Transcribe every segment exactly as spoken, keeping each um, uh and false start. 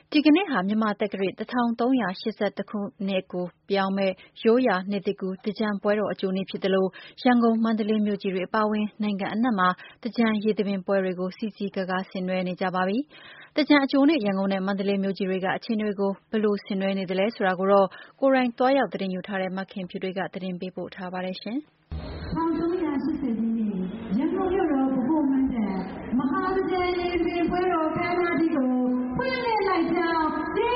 ဒီကနေ့ဟာမြန်မာတက္ကရာတစ်ထောင်သုံးရာရှစ်ဆယ့်တစ်ခုနှစ်ကိုပြောင်းမဲ့ရိုးရာနှစ်သစ်ကူးသင်္ကြန်ပွဲတော်အကြိုနေ့ဖြစ်သလိုရန်ကုန်မန္တလေးမြို့ကြီးတွေအပါအဝင်နိုင်ငံအနှံ့မှာသင်္ကြန်ရေသဘင်ပွဲတွေကိုစည်စည်ကားကားဆင်နွှဲနေကြပါပြီ။သင်္ကြန်အကြိုနေ့ရန်ကုန်နဲ့မန္တလေးမြို့ကြီးတွေကအခြေအနေတွေကိုဘယ်လိုဆင်နွှဲနေသလဲဆိုတာကိုတော့ကိုယ်တိုင်သွားရောက်သတင်းယူထားတဲ့မခင်ဖြူတွေကသတင်းပေးပို့ထားပါတယ်ရှင်။ထောင်သုံးရာရှစ်ဆယ်ပြည့်နေ့ရန်ကုန်မြို့တော်ဗဟိုမန္တန်မဟာသင်္ကြန်ရေသဘင်ပွဲတော်ကမ်းနားကြီးကိုဖွင့်လှစ်လိုက်ကြောင်း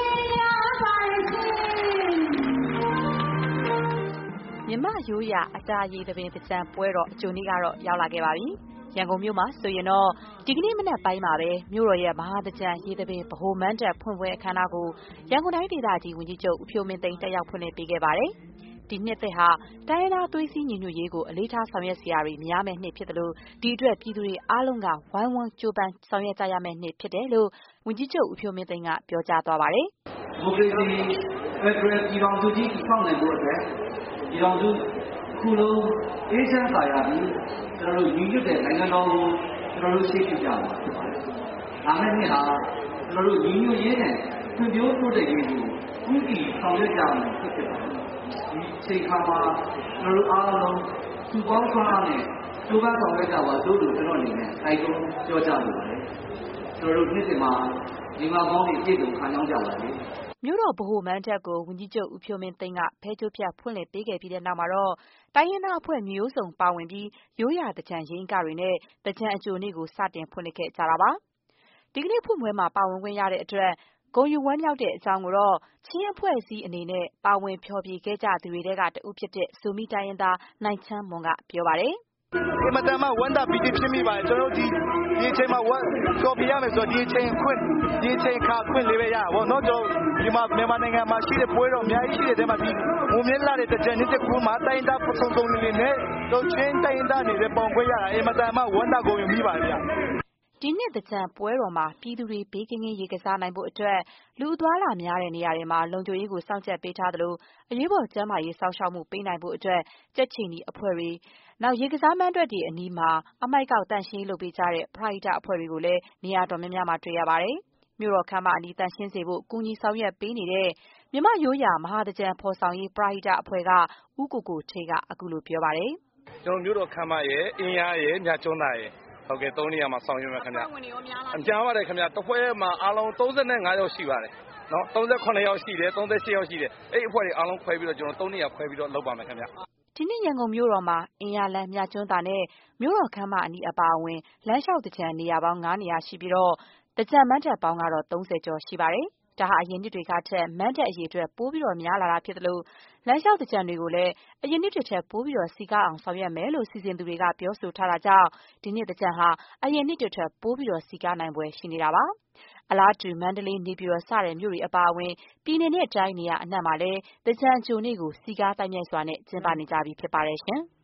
မြမရိုးရာအတာရည်သဘင်သကြံပွဲတော်အကျိုးနေ့ကတော့ရောက်လာခဲ့ပါပြီ။ရန်ကုန်မြို့မှာဆိုရင်တော့ဒီကနေ့မနက်ပိုင်းမှာပဲမြို့တော်ရဲ့မဟာသကြံရည်သဘင်ဗဟိုမန်းတပ်ဖွင့်ပွဲအခမ်းအနားကိုရန်ကုန်တိုင်းဒေသကြီးဝန်ကြီးချုပ်ဦးဖြိုးမင်းသိန်းတက်ရောက်ဖွင့်လှစ်ပေးခဲ့ပါတယ်။ဒီနှစ်သက်ဟာတိုင်းရင်းသားသွေးစည်းညီညွတ်ရေးကိုအလေးထားဆောင်ရွက်စရာတွေများမဲ့နှစ်ဖြစ်တယ်လို့ဒီအတွက်ပြည်သူတွေအားလုံးကဝိုင်းဝန်းကြိုးပမ်းဆောင်ရွက်ကြရမယ့်နှစ်ဖြစ်တယ်လို့ဝန်ကြီးချုပ်ဦးဖြိုးမင်းသိန်းကပြောကြားသွားပါတယ်။ဒီမိုကရေစီဖက်ဒရယ်ပြည်ထောင်စုကြီးတည်ဆောက်နိုင်ဖို့အတွက်ပြည်ထောင်စုခုလုံးအေးချမ်းသာယာပြီးကျွန်တော်တို့ညီညွတ်တဲ့နိုင်ငံတော်ကိုကျွန်တော်တို့ရှေ့ပြကြပါဖြစ်ပါတယ်။ဒါမဲ့နှစ်ဟာကျွန်တော်တို့ညီညွတ်ရေးနဲ့ဖွံ့ဖြိုးတိုးတက်ရေးကိုဥတီဆောင်ရွက်ကြမယ်ဖြစ်ဖြစ်ပါတယ်။ဒီချိန်ခါမှာကျွန်တော်တို့အားလုံးသူပေါင်းဆွမ်းအားနဲ့ကျိုးပန်းဆောင်ရွက်ကြပါတို့လို့ကျွန်တော်အနေနဲ့တိုက်တွန်းပြောကြားလိုပါတယ်။ကျွန်တော်တို့နှစ်စဉ်မှာဒီမှာကောင်းတွေပြည့်စုံခံကြောင်းကြပါလေ။မြို့တော်ဗဟိုမန်းတပ်ကိုဝန်ကြီးချုပ်ဦးဖြိုးမင်းသိန်းကဖဲကြိုးပြဖွင့်လှစ်ပေးခဲ့ပြီးတဲ့နောက်မှာတော့တိုင်းရင်းသားအဖွဲ့မျိုးစုံပါဝင်ပြီးရိုးရာသကြံရင်းကတွေနဲ့သကြံအကျိုနေ့ကိုစတင်ဖွင့်လှစ်ခဲ့ကြတာပါ။ဒီကနေ့ဖွင့်ပွဲမှာပါဝင်ခွင့်ရတဲ့အတွက်ဂုဏ်ယူဝမ်းမြောက်တဲ့အကြောင်းကိုတော့ချင်းအဖွဲ့အစည်းအနေနဲ့ပါဝင်ဖျော်ဖြေခဲ့ကြသူတွေထဲကတဦးဖြစ်တဲ့ဇူမီတိုင်းရင်းသားနိုင်ချမ်းမွန်ကပြောပါတယ်။အင်မတန်မှဝမ်းသာပီတိဖြစ်မိပါတယ်ကျွန်တော်တို့ဒီဒီအချိန်မှာဝမ်းကြော်ပြရမယ်ဆိုတော့ဒီအချိန်ခွင့်ဒီအချိန်ခါခွင့်လေးပဲရပါဘောเนาะကျွန်တော်ဒီမှာမြန်မာနိုင်ငံမှာရှိတဲ့ပွဲတော်အများကြီးရှိတဲ့တဲမှာဒီငုံမြင့်လာတဲ့တကြံနေတဲ့ကူမှာတိုင်းသားပုံစုံလေးနဲ့တို့ချင်းတိုင်းသားနေတဲ့ပုံခွင့်ရတာအင်မတန်မှဝမ်းသာကုန်ယူမိပါတယ်ဗျဒီနှစ်သကြံပွဲတော်မှာပြည်သူတွေဘေးကင်းကင်းရေကစားနိုင်ဖို့အတွက်လူအသွားလာများတဲ့နေရာတွေမှာလုံခြုံရေးကိုစောင့်ကြပ်ပေးထားသလိုအရေးပေါ်ကျန်းမာရေးစောင့်ရှောက်မှုပေးနိုင်ဖို့အတွက်ကြက်ချီနီအဖွဲ့တွေနောက်ရေကစားမန်းတွက်တွေအနီးမှာအမိုက်ကောက်တန့်ရှင်းလုပ်ပေးကြတဲ့ပရိုက်တာအဖွဲ့တွေကိုလည်းနေရာတော်များများမှာတွေ့ရပါတယ်။မြို့တော်ခမ်းမအနီးတန့်ရှင်းစေဖို့ကူညီဆောင်ရွက်ပေးနေတဲ့မြမရိုးရာမဟာသကြံဖော်ဆောင်ရေးပရိုက်တာအဖွဲ့ကဦးကိုကိုထေးကအခုလိုပြောပါတယ်။ကျွန်တော်မြို့တော်ခမ်းမရဲ့အင်းရားရဲ့ညကျွန်းသားရဲ့ဟုတ်ကဲ့သုံးနေရာမှာဆောင်ရွက်မယ်ခင်ဗျာအများပါတယ်ခင်ဗျာတစ်ဖွဲမှာအားလုံးသုံး၅ယောက်ရှိပါတယ်နော်သုံးခုယောက်ရှိတယ်သုံး၈ယောက်ရှိတယ်အဲ့အဖွဲ့တွေအားလုံးခွဲပြီးတော့ကျွန်တော်သုံးနေရာခွဲပြီးတော့လုပ်ပါမယ်ခင်ဗျာဒီနေ့ရန်ကုန်မြို့တော်မှာအင်ယာလန်မြကျွန်းသာနဲ့မြို့တော်ခမ်းမအနီးအပါအဝင်လမ်းလျှောက်တကြံနေရာပေါင်း၅နေရာရှိပြီးတော့တကြံမန်းတပ်ပေါင်းကတော့သုံးဆယ်ကျော်ရှိပါတယ်။ဒါဟာအရင်နှစ်တွေကထက်မန်းတပ်အရေအတွက်ပိုးပြီးတော့များလာတာဖြစ်တယ်လို့လမ်းလျှောက်တကြံတွေကိုလည်းအရင်နှစ်တွေထက်ပိုးပြီးတော့စီကားအောင်ဆောင်ရွက်မယ်လို့စီစဉ်သူတွေကပြောဆိုထားတာကြောင့်ဒီနှစ်တကြံဟာအရင်နှစ်တွေထက်ပိုးပြီးတော့စီကားနိုင်ပွဲရှိနေတာပါ။အလားတူမန္တလေးနေပြည်တော်စတဲ့မြို့တွေအပါအဝင်ပြည်내နဲ့တိုင်းနေရာအနှံ့မှာလည်းတကြံအကျိုနေ့ကိုစီကားတိုက်မြိုက်စွာနဲ့ကျင်းပနေကြပြီဖြစ်ပါတယ်ရှင်။